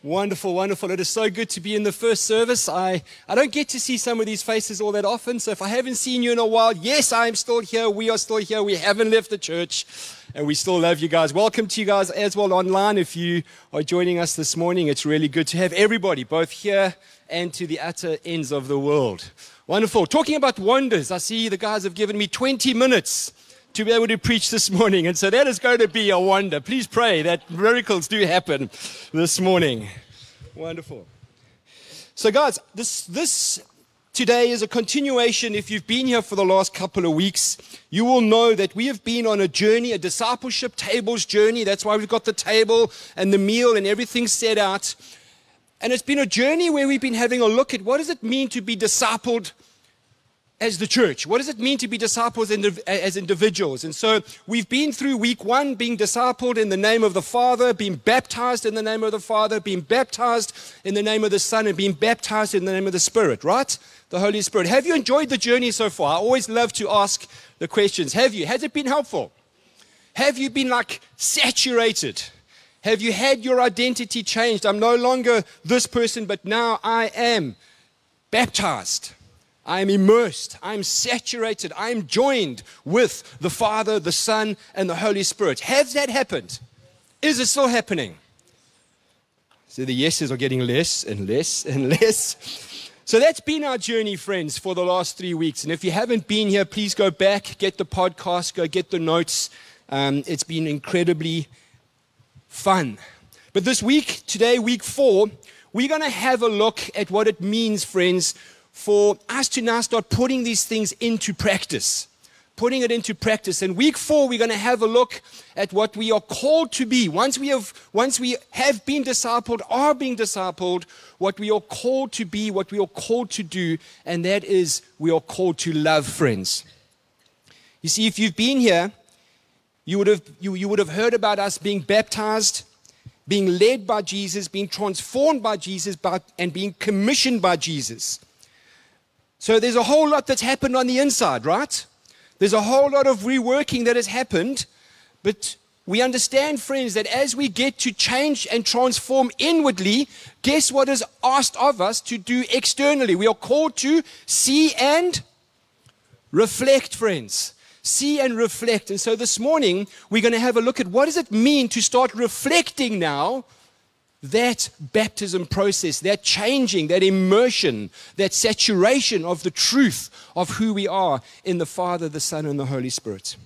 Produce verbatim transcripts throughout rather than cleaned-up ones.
Wonderful, wonderful. It is so good to be in the first service. I, I don't get to see some of these faces all that often, so if I haven't seen you in a while, yes, I am still here. We are still here. We haven't left the church, and we still love you guys. Welcome to you guys as well online. If you are joining us this morning, it's really good to have everybody, both here and to the utter ends of the world. Wonderful. Talking about wonders, I see the guys have given me twenty minutes to be able to preach this morning. And so that is going to be a wonder. Please pray that miracles do happen this morning. Wonderful. So guys, this this today is a continuation. If you've been here for the last couple of weeks, you will know that we have been on a journey, a discipleship tables journey. That's why we've got the table and the meal and everything set out. And it's been a journey where we've been having a look at what does it mean to be discipled as the church. What does it mean to be disciples as individuals? And so we've been through week one, being discipled in the name of the Father, being baptized in the name of the Father, being baptized in the name of the Son, and being baptized in the name of the Spirit, right? The Holy Spirit. Have you enjoyed the journey so far? I always love to ask the questions. Have you? Has it been helpful? Have you been like saturated? Have you had your identity changed? I'm no longer this person, but now I am baptized. I am immersed, I am saturated, I am joined with the Father, the Son, and the Holy Spirit. Has that happened? Is it still happening? So the yeses are getting less and less and less. So that's been our journey, friends, for the last three weeks. And if you haven't been here, please go back, get the podcast, go get the notes. Um, it's been incredibly fun. But this week, today, week four, we're going to have a look at what it means, friends, for us to now start putting these things into practice, putting it into practice. And week four, we're going to have a look at what we are called to be. Once we have, once we have been discipled, are being discipled, what we are called to be, what we are called to do, and that is we are called to love, friends. You see, if you've been here, you would have, you, you would have heard about us being baptized, being led by Jesus, being transformed by Jesus, by, and being commissioned by Jesus. So there's a whole lot that's happened on the inside, right? There's a whole lot of reworking that has happened. But we understand, friends, that as we get to change and transform inwardly, guess what is asked of us to do externally? We are called to see and reflect, friends. See and reflect. And so this morning, we're going to have a look at what does it mean to start reflecting now that baptism process, that changing, that immersion, that saturation of the truth of who we are in the Father, the Son, and the Holy Spirit.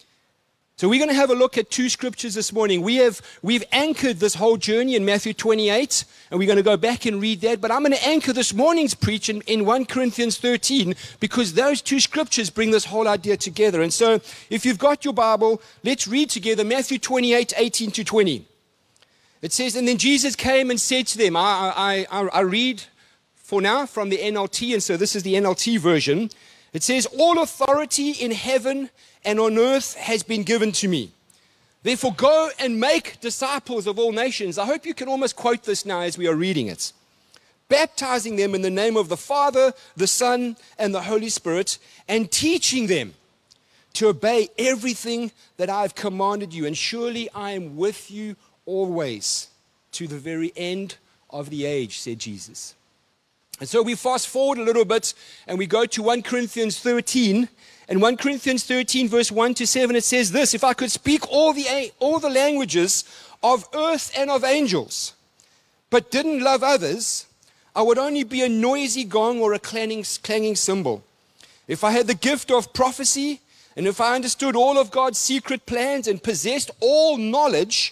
So we're going to have a look at two scriptures this morning. We have, we've anchored this whole journey in Matthew twenty-eight, and we're going to go back and read that. But I'm going to anchor this morning's preach in, in First Corinthians thirteen, because those two scriptures bring this whole idea together. And so if you've got your Bible, let's read together Matthew twenty-eight, eighteen to twenty. It says, and then Jesus came and said to them, I, I, I read for now from the N L T, and so this is the N L T version. It says, all authority in heaven and on earth has been given to me. Therefore go and make disciples of all nations. I hope you can almost quote this now as we are reading it. Baptizing them in the name of the Father, the Son, and the Holy Spirit, and teaching them to obey everything that I have commanded you. And surely I am with you always to the very end of the age, said Jesus. And so we fast forward a little bit and we go to First Corinthians thirteen. And First Corinthians thirteen verse one to seven, it says this, if I could speak all the, all the languages of earth and of angels, but didn't love others, I would only be a noisy gong or a clanging, clanging cymbal. If I had the gift of prophecy, and if I understood all of God's secret plans and possessed all knowledge,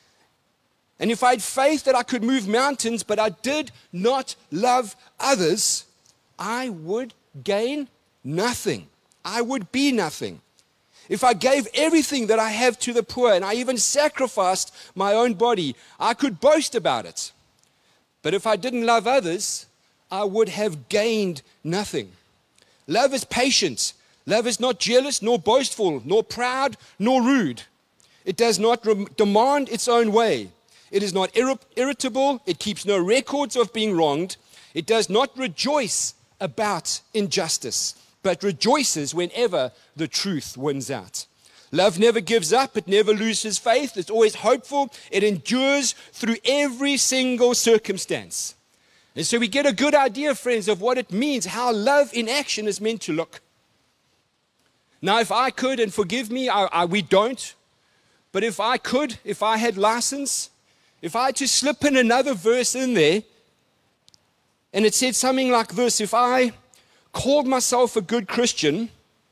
and if I had faith that I could move mountains, but I did not love others, I would gain nothing. I would be nothing. If I gave everything that I have to the poor, and I even sacrificed my own body, I could boast about it. But if I didn't love others, I would have gained nothing. Love is patient. Love is not jealous, nor boastful, nor proud, nor rude. It does not re- demand its own way. It is not irri- irritable. It keeps no records of being wronged. It does not rejoice about injustice, but rejoices whenever the truth wins out. Love never gives up. It never loses faith. It's always hopeful. It endures through every single circumstance. And so we get a good idea, friends, of what it means, how love in action is meant to look. Now, if I could, and forgive me, I, I, we don't, but if I could, if I had license, if I had to slip in another verse in there, and it said something like this: if I called myself a good Christian,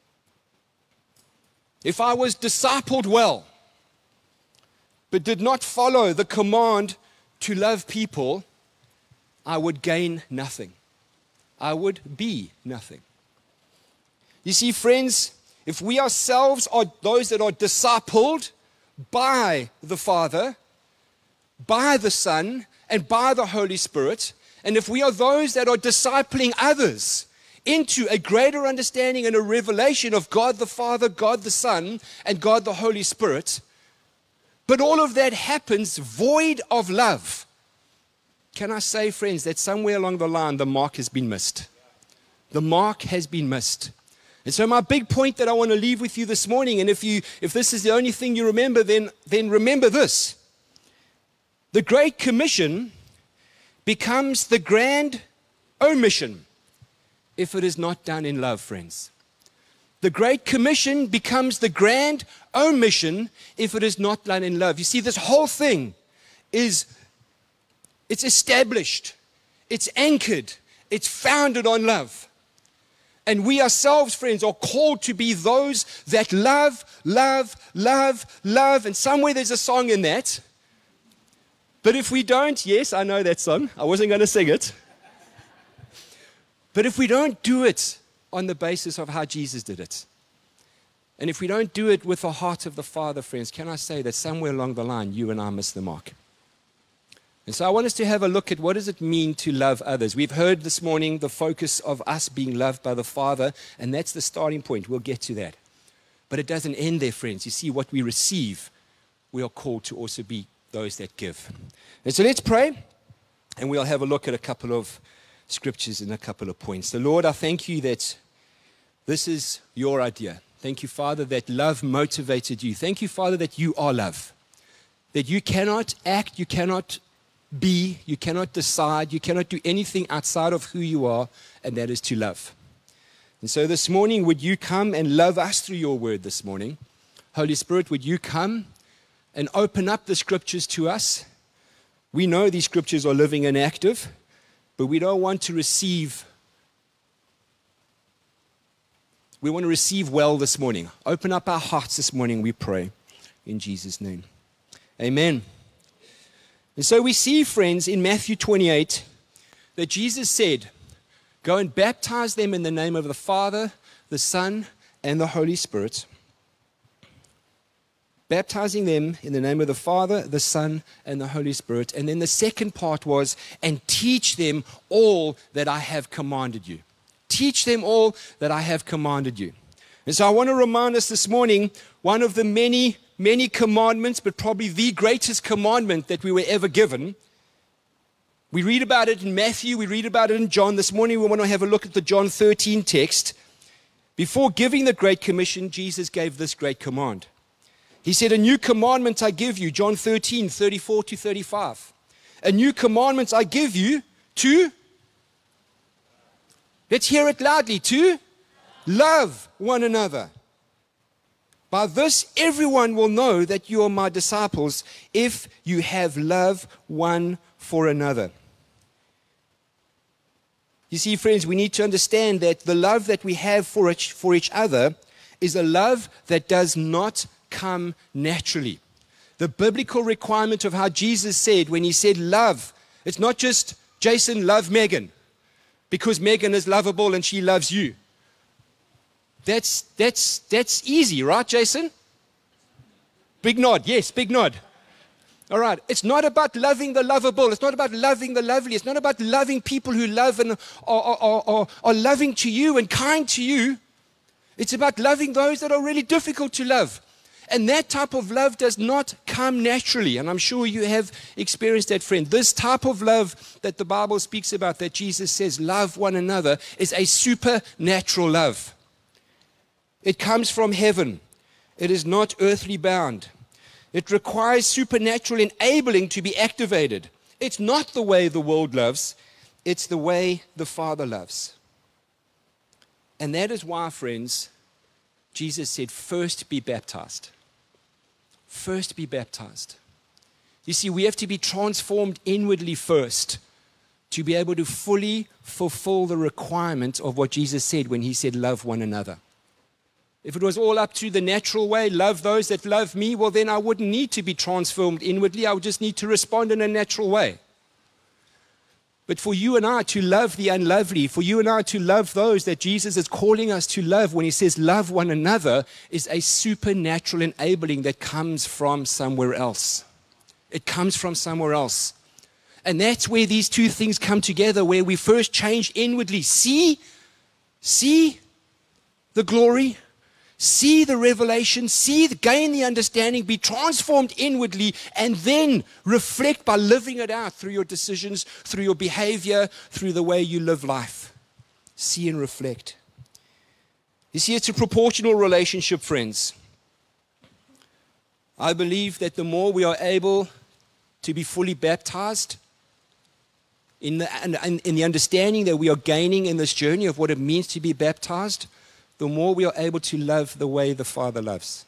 if I was discipled well, but did not follow the command to love people, I would gain nothing. I would be nothing. You see, friends, if we ourselves are those that are discipled by the Father, by the Son, and by the Holy Spirit, and if we are those that are discipling others into a greater understanding and a revelation of God the Father, God the Son, and God the Holy Spirit, but all of that happens void of love, can I say, friends, that somewhere along the line the mark has been missed. The mark has been missed. And so my big point that I want to leave with you this morning, and if you if this is the only thing you remember, then, then remember this. The Great Commission becomes the grand omission if it is not done in love, friends. The Great Commission becomes the grand omission if it is not done in love. You see, this whole thing is, it's established, it's anchored, it's founded on love. And we ourselves, friends, are called to be those that love, love, love, love. And somewhere there's a song in that. But if we don't, yes, I know that song. I wasn't going to sing it. But if we don't do it on the basis of how Jesus did it, and if we don't do it with the heart of the Father, friends, can I say that somewhere along the line, you and I miss the mark? And so I want us to have a look at what does it mean to love others. We've heard this morning the focus of us being loved by the Father, and that's the starting point. We'll get to that. But it doesn't end there, friends. You see, what we receive, we are called to also be those that give. And so let's pray, and we'll have a look at a couple of scriptures and a couple of points. The Lord, I thank you that this is your idea. Thank you, Father, that love motivated you. Thank you, Father, that you are love. That you cannot act, you cannot be, you cannot decide, you cannot do anything outside of who you are, and that is to love. And so this morning, would you come and love us through your word this morning? Holy Spirit, would you come and open up the scriptures to us? We know these scriptures are living and active, but we don't want to receive. We want to receive well this morning. Open up our hearts this morning, we pray, in Jesus' name. Amen. And so we see, friends, in Matthew twenty-eight, that Jesus said, go and baptize them in the name of the Father, the Son, and the Holy Spirit. Baptizing them in the name of the Father, the Son, and the Holy Spirit. And then the second part was, and teach them all that I have commanded you. Teach them all that I have commanded you. And so I want to remind us this morning, one of the many, many commandments, but probably the greatest commandment that we were ever given. We read about it in Matthew, we read about it in John. This morning we want to have a look at the John thirteen text. Before giving the Great Commission, Jesus gave this great command. He said, a new commandment I give you, John thirteen, thirty-four to thirty-five. A new commandment I give you to, let's hear it loudly, to love one another. By this, everyone will know that you are my disciples if you have love one for another. You see, friends, we need to understand that the love that we have for each, for each other is a love that does not come naturally. The biblical requirement of how Jesus said when he said love, it's not just Jason, love Megan, because Megan is lovable and she loves you. That's, that's, that's easy, right, Jason? Big nod. Yes, big nod. All right. It's not about loving the lovable. It's not about loving the lovely. It's not about loving people who love and are, are, are, are loving to you and kind to you. It's about loving those that are really difficult to love. And that type of love does not come naturally. And I'm sure you have experienced that, friend. This type of love that the Bible speaks about, that Jesus says, love one another, is a supernatural love. It comes from heaven. It is not earthly bound. It requires supernatural enabling to be activated. It's not the way the world loves. It's the way the Father loves. And that is why, friends, Jesus said, first be baptized. First be baptized. You see, we have to be transformed inwardly first to be able to fully fulfill the requirement of what Jesus said when he said, love one another. If it was all up to the natural way, love those that love me, well, then I wouldn't need to be transformed inwardly. I would just need to respond in a natural way. But for you and I to love the unlovely, for you and I to love those that Jesus is calling us to love when he says love one another, is a supernatural enabling that comes from somewhere else. It comes from somewhere else. And that's where these two things come together, where we first change inwardly. See, see the glory, see the revelation, see, gain the understanding, be transformed inwardly, and then reflect by living it out through your decisions, through your behavior, through the way you live life. See and reflect. You see, it's a proportional relationship, friends. I believe that the more we are able to be fully baptized, in the, in, in the understanding that we are gaining in this journey of what it means to be baptized, the more we are able to love the way the Father loves.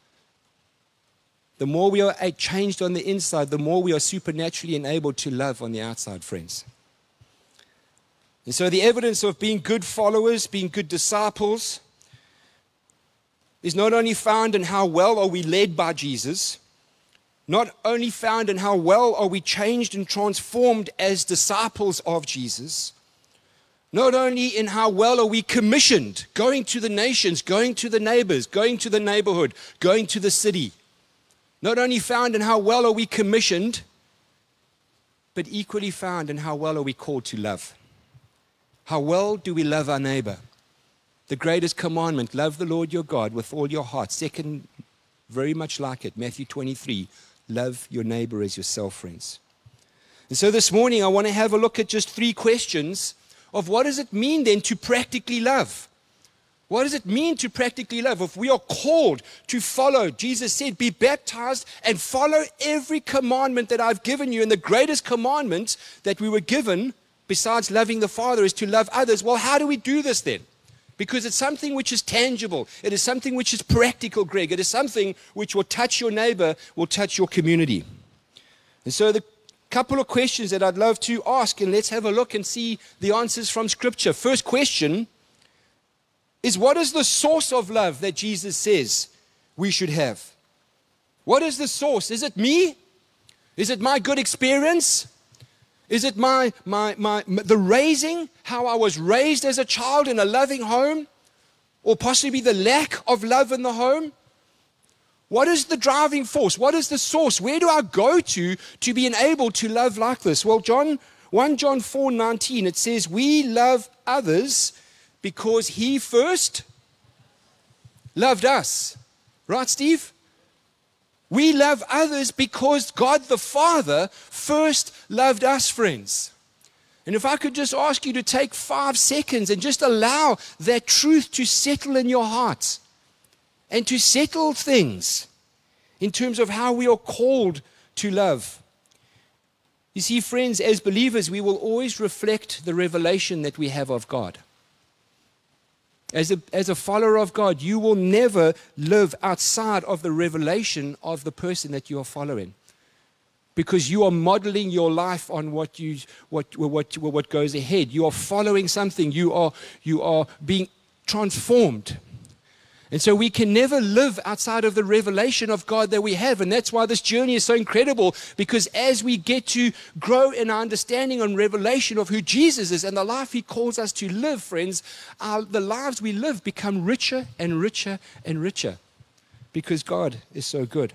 The more we are changed on the inside, the more we are supernaturally enabled to love on the outside, friends. And so the evidence of being good followers, being good disciples, is not only found in how well are we led by Jesus, not only found in how well are we changed and transformed as disciples of Jesus, not only in how well are we commissioned, going to the nations, going to the neighbors, going to the neighborhood, going to the city. Not only found in how well are we commissioned, but equally found in how well are we called to love. How well do we love our neighbor? The greatest commandment, love the Lord your God with all your heart. Second, very much like it, Matthew twenty-three, love your neighbor as yourself, friends. And so this morning I want to have a look at just three questions of what does it mean then to practically love? What does it mean to practically love? If we are called to follow, Jesus said, be baptized and follow every commandment that I've given you. And the greatest commandment that we were given, besides loving the Father, is to love others. Well, how do we do this then? Because it's something which is tangible. It is something which is practical, Greg. It is something which will touch your neighbor, will touch your community. And so the couple of questions that I'd love to ask, and let's have a look and see the answers from Scripture. First question is, what is the source of love that Jesus says we should have? What is the source? Is it me? Is it my good experience? Is it my, my, my, the raising, how I was raised as a child in a loving home? Or possibly the lack of love in the home? What is the driving force? What is the source? Where do I go to to be enabled to love like this? Well, John, First John four nineteen, it says, we love others because he first loved us. Right, Steve? We love others because God the Father first loved us, friends. And if I could just ask you to take five seconds and just allow that truth to settle in your heart and to settle things in terms of how we are called to love. You see, friends, as believers, we will always reflect the revelation that we have of God. As a, as a follower of God, you will never live outside of the revelation of the person that you are following, because you are modeling your life on what you what what what goes ahead. You are following something. You are you are being transformed. And so we can never live outside of the revelation of God that we have. And that's why this journey is so incredible, because as we get to grow in our understanding and revelation of who Jesus is and the life he calls us to live, friends, our, the lives we live become richer and richer and richer, because God is so good.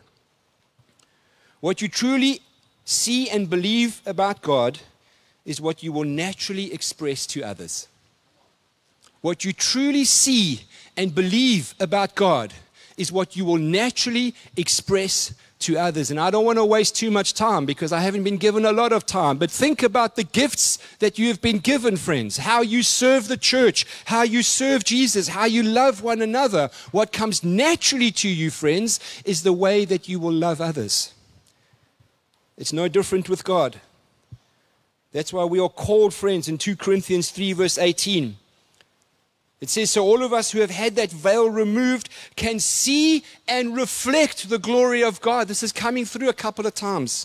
What you truly see and believe about God is what you will naturally express to others. What you truly see and believe about God is what you will naturally express to others. And I don't want to waste too much time because I haven't been given a lot of time. But think about the gifts that you have been given, friends. How you serve the church, how you serve Jesus, how you love one another. What comes naturally to you, friends, is the way that you will love others. It's no different with God. That's why we are called, friends, in Second Corinthians three, verse eighteen. It says, so all of us who have had that veil removed can see and reflect the glory of God. This is coming through a couple of times.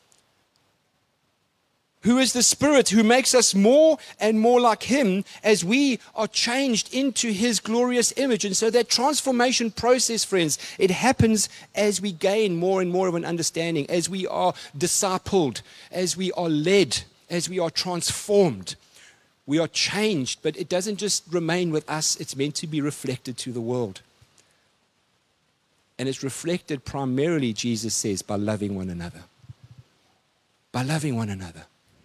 Who is the Spirit who makes us more and more like Him as we are changed into His glorious image. And so that transformation process, friends, it happens as we gain more and more of an understanding, as we are discipled, as we are led, as we are transformed. We are changed, but it doesn't just remain with us. It's meant to be reflected to the world. And it's reflected primarily, Jesus says, by loving one another. By loving one another.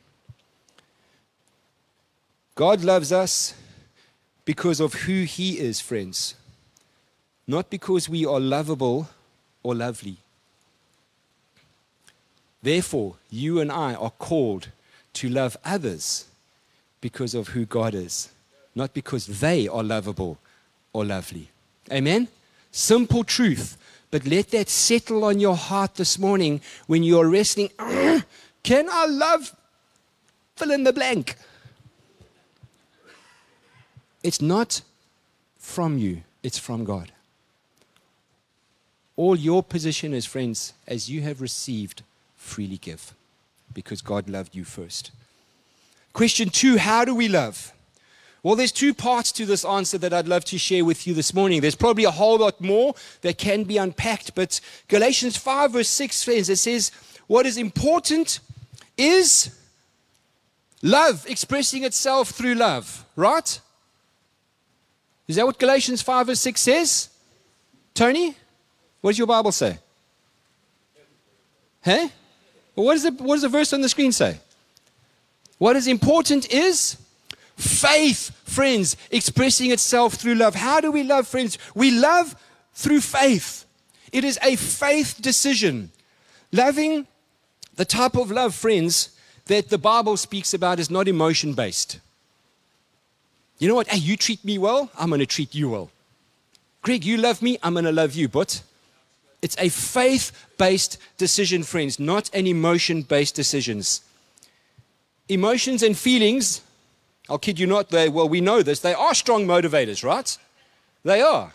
God loves us because of who He is, friends. Not because we are lovable or lovely. Therefore, you and I are called to love others because of who God is, not because they are lovable or lovely. Amen? Simple truth, but let that settle on your heart this morning when you are wrestling. Can I love fill in the blank? It's not from you, it's from God. All your position is, friends, as you have received, freely give, because God loved you first. Question two, how do we love? Well, there's two parts to this answer that I'd love to share with you this morning. There's probably a whole lot more that can be unpacked, but Galatians five verse six, friends, it says, what is important is love expressing itself through love, right? Is that what Galatians five verse six says? Tony, what does your Bible say? Hey? Well, what, is the, what does the verse on the screen say? What is important is faith, friends, expressing itself through love. How do we love, friends? We love through faith. It is a faith decision. Loving, the type of love, friends, that the Bible speaks about is not emotion-based. You know what? Hey, you treat me well, I'm going to treat you well. Greg, you love me, I'm going to love you, but it's a faith-based decision, friends, not an emotion-based decisions. Emotions and feelings, I'll kid you not, they, well, we know this, they are strong motivators, right? They are.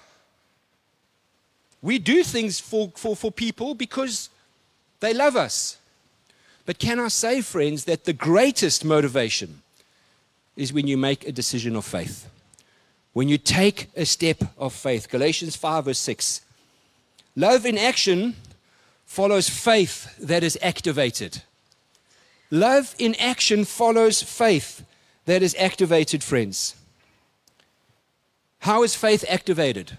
We do things for, for, for people because they love us. But can I say, friends, that the greatest motivation is when you make a decision of faith. When you take a step of faith. Galatians five verse six. Love in action follows faith that is activated. Love in action follows faith that is activated, friends. How is faith activated?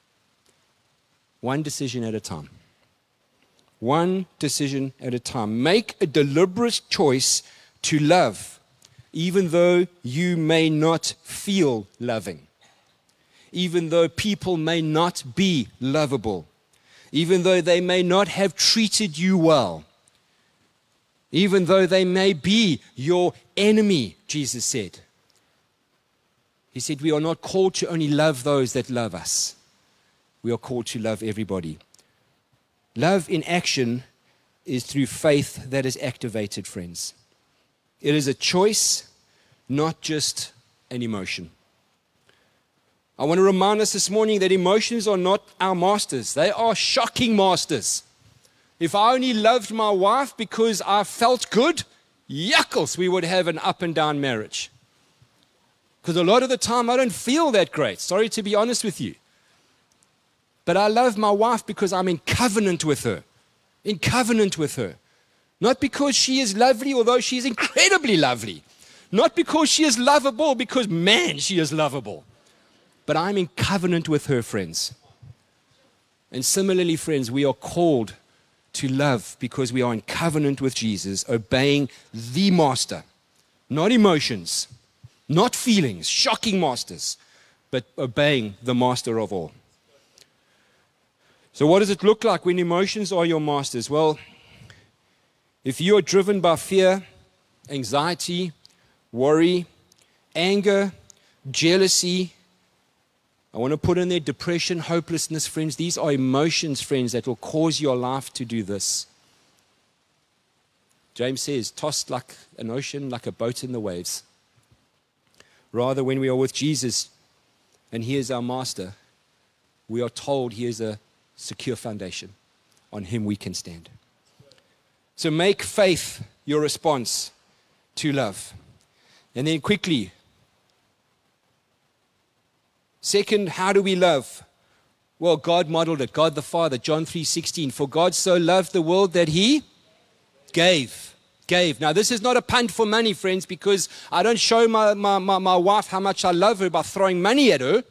One decision at a time. One decision at a time. Make a deliberate choice to love, even though you may not feel loving. Even though people may not be lovable. Even though they may not have treated you well. Even though they may be your enemy, Jesus said. He said we are not called to only love those that love us. We are called to love everybody. Love in action is through faith that is activated, friends. It is a choice, not just an emotion. I want to remind us this morning that emotions are not our masters. They are shocking masters. If I only loved my wife because I felt good, yuckles, we would have an up and down marriage. Because a lot of the time I don't feel that great. Sorry to be honest with you. But I love my wife because I'm in covenant with her. In covenant with her. Not because she is lovely, although she is incredibly lovely. Not because she is lovable, because man, she is lovable. But I'm in covenant with her, friends. And similarly, friends, we are called to love because we are in covenant with Jesus, obeying the master. Not emotions, not feelings, shocking masters, but obeying the master of all. So what does it look like when emotions are your masters? Well, if you are driven by fear, anxiety, worry, anger, jealousy, I want to put in there depression, hopelessness, friends. These are emotions, friends, that will cause your life to do this. James says, tossed like an ocean, like a boat in the waves. Rather, when we are with Jesus and He is our master, we are told He is a secure foundation. On Him we can stand. So make faith your response to love. And then quickly, second, how do we love? Well, God modeled it. God the Father, John three sixteen. For God so loved the world that He gave. Gave. Now, this is not a punt for money, friends, because I don't show my, my, my, my wife how much I love her by throwing money at her.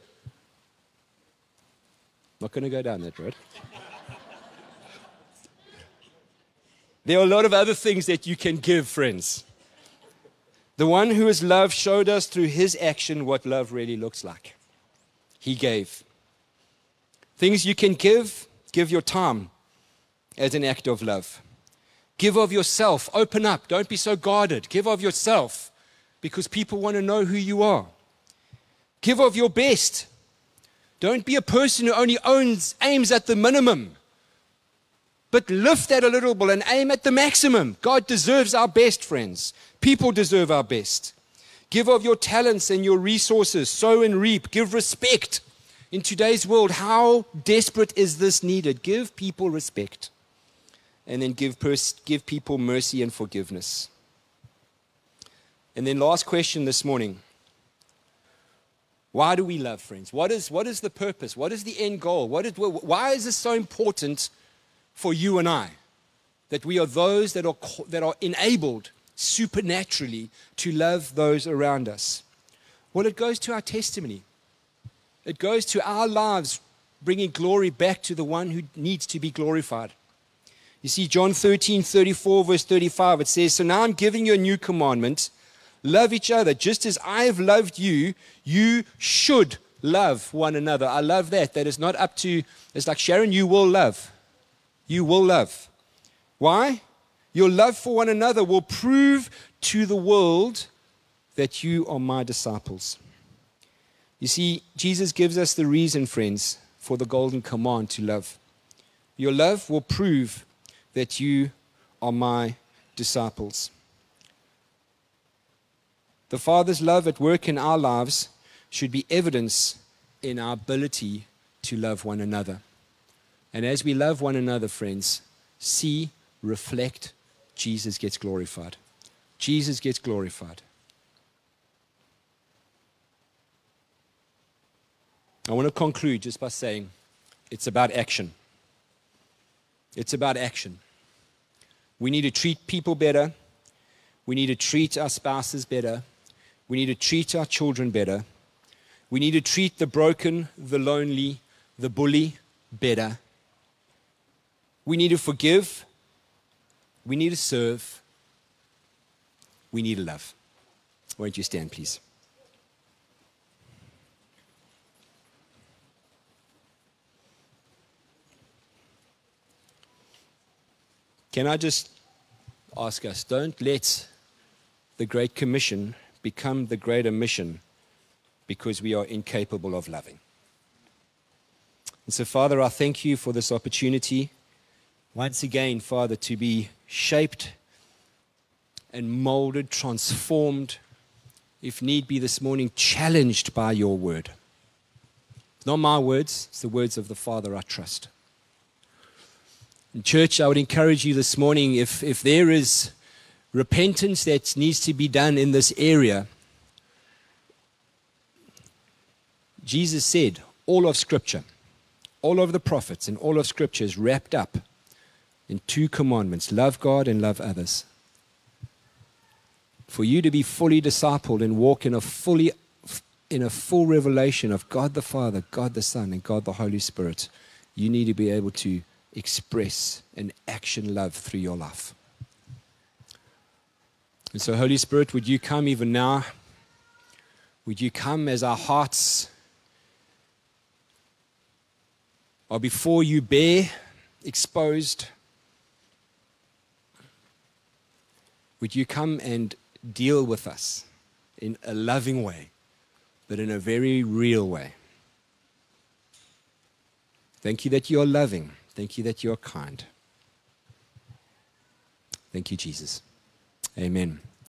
Not going to go down that road. There are a lot of other things that you can give, friends. The one who is love showed us through His action what love really looks like. He gave. Things you can give, give your time as an act of love. Give of yourself. Open up. Don't be so guarded. Give of yourself because people want to know who you are. Give of your best. Don't be a person who only owns, aims at the minimum, but lift that a little bit and aim at the maximum. God deserves our best, friends. People deserve our best. Give of your talents and your resources. Sow and reap. Give respect. In today's world, how desperate is this needed? Give people respect. And then give, pers- give people mercy and forgiveness. And then last question this morning. Why do we love, friends? What is, what is the purpose? What is the end goal? What is, why is this so important for you and I? That we are those that are, that are enabled supernaturally to love those around us. Well, it goes to our testimony. It goes to our lives bringing glory back to the one who needs to be glorified. You see, John thirteen, thirty-four, verse thirty-five, it says, so now I'm giving you a new commandment. Love each other. Just as I have loved you, you should love one another. I love that. That is not up to, it's like, Sharon, you will love. You will love. Why? Your love for one another will prove to the world that you are my disciples. You see, Jesus gives us the reason, friends, for the golden command to love. Your love will prove that you are my disciples. The Father's love at work in our lives should be evidence in our ability to love one another. And as we love one another, friends, see, reflect, Jesus gets glorified. Jesus gets glorified. I want to conclude just by saying it's about action. It's about action. We need to treat people better. We need to treat our spouses better. We need to treat our children better. We need to treat the broken, the lonely, the bully better. We need to forgive. We need to serve. We need to love. Won't you stand, please? Can I just ask us, don't let the Great Commission become the greater mission because we are incapable of loving. And so, Father, I thank you for this opportunity once again, Father, to be shaped and molded, transformed, if need be this morning, challenged by your word. It's not my words, it's the words of the Father I trust. In church, I would encourage you this morning, if, if there is repentance that needs to be done in this area, Jesus said all of Scripture, all of the prophets and all of Scripture is wrapped up in two commandments, love God and love others. For you to be fully discipled and walk in a fully in a full revelation of God the Father, God the Son, and God the Holy Spirit, you need to be able to express and action love through your life. And so, Holy Spirit, would you come even now? Would you come as our hearts are before you bare, exposed, would you come and deal with us in a loving way, but in a very real way? Thank you that you are loving. Thank you that you are kind. Thank you, Jesus. Amen.